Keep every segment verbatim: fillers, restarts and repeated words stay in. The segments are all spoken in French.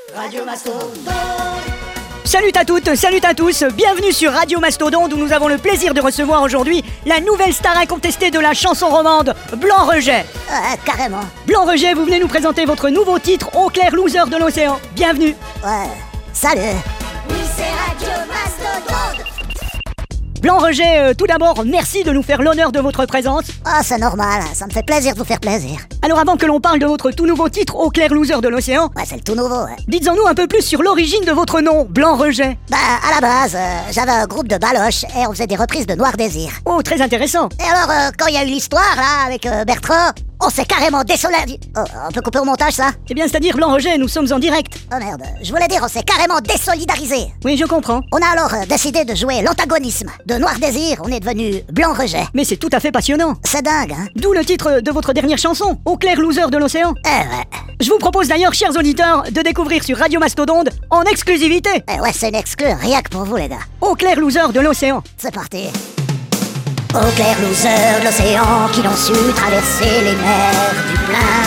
Radio Mastodonte. Salut à toutes, salut à tous, bienvenue sur Radio Mastodonte où nous avons le plaisir de recevoir aujourd'hui la nouvelle star incontestée de la chanson romande, Blanc Rejet. Ouais, carrément. Blanc Rejet, vous venez nous présenter votre nouveau titre, Au clair loser de l'océan. Bienvenue. Ouais, salut. Oui, c'est Radio Mastodonte. Blanc Rejet, euh, tout d'abord, merci de nous faire l'honneur de votre présence. Ah, c'est normal, ça me fait plaisir de vous faire plaisir. Alors avant que l'on parle de votre tout nouveau titre, Au clair loser de l'océan, Ouais, c'est le tout nouveau, ouais. dites-en-nous un peu plus sur l'origine de votre nom, Blanc Rejet. Bah, à la base, euh, j'avais un groupe de baloches et on faisait des reprises de Noir Désir. Oh, très intéressant. Et alors, euh, quand il y a eu l'histoire, là, avec euh, Bertrand, on s'est carrément désolé... Oh, on peut couper au montage, ça? Eh bien, c'est-à-dire, Blanc Rejet, nous sommes en direct. Oh merde, je voulais dire, on s'est carrément désolidarisé. Oui, je comprends. On a alors euh, décidé de jouer l'antagonisme. De Noir Désir, on est devenu Blanc Rejet. Mais c'est tout à fait passionnant. C'est dingue, hein? D'où le titre de votre dernière chanson, Au clair loser de l'océan. Eh ouais, Je vous propose d'ailleurs, chers auditeurs, de découvrir sur Radio Mastodonte, en exclusivité, eh ouais, c'est une exclue, rien que pour vous, les gars. Au clair loser de l'océan. C'est parti. Au clair loser de l'océan qui l'ont su traverser les mers du plein.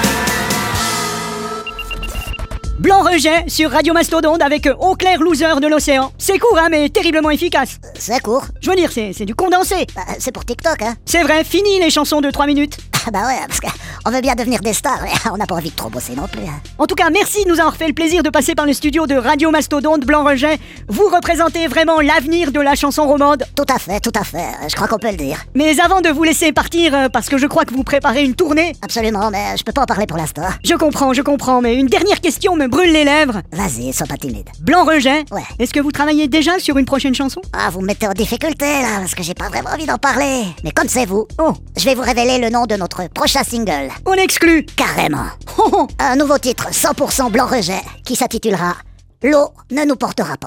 Blanc Rejet sur Radio Mastodonte avec Au clair loser de l'océan. C'est court, hein, mais terriblement efficace. C'est court. Je veux dire, c'est, c'est du condensé. Bah, c'est pour TikTok, hein. C'est vrai, fini les chansons de trois minutes. Ah bah ouais, parce qu'on veut bien devenir des stars, mais on n'a pas envie de trop bosser non plus, hein. En tout cas, merci de nous avoir fait le plaisir de passer par le studio de Radio Mastodonte, Blanc Rejet. Vous représentez vraiment l'avenir de la chanson romande. Tout à fait, tout à fait, je crois qu'on peut le dire. Mais avant de vous laisser partir, euh, parce que je crois que vous préparez une tournée, Absolument, mais je peux pas en parler pour l'instant. je comprends, je comprends, mais une dernière question me brûle les lèvres. Vas-y, sois pas timide. Blanc Rejet, Ouais. est-ce que vous travaillez déjà sur une prochaine chanson? Ah, vous me mettez en difficulté, là, parce que j'ai pas vraiment envie d'en parler. Mais comme c'est vous, Oh, je vais vous révéler le nom de notre prochain single. on exclut. Carrément. Oh, oh. Un nouveau titre cent pour cent Blanc Rejet qui s'intitulera « L'eau ne nous portera pas ».